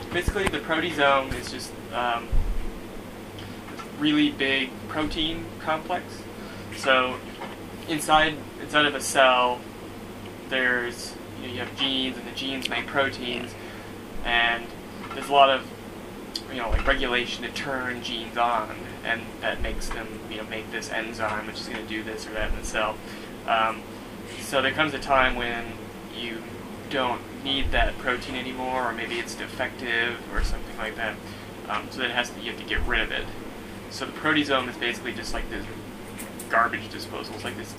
Basically, the proteasome is just really big protein complex. So inside of a cell, there's you have genes, and the genes make proteins, and there's a lot of like regulation to turn genes on, and that makes them make this enzyme, which is going to do this or that in the cell. So there comes a time when you don't need that protein anymore, or maybe it's defective or something like that. So then you have to get rid of it. So the proteasome is basically just like this garbage disposal. It's like this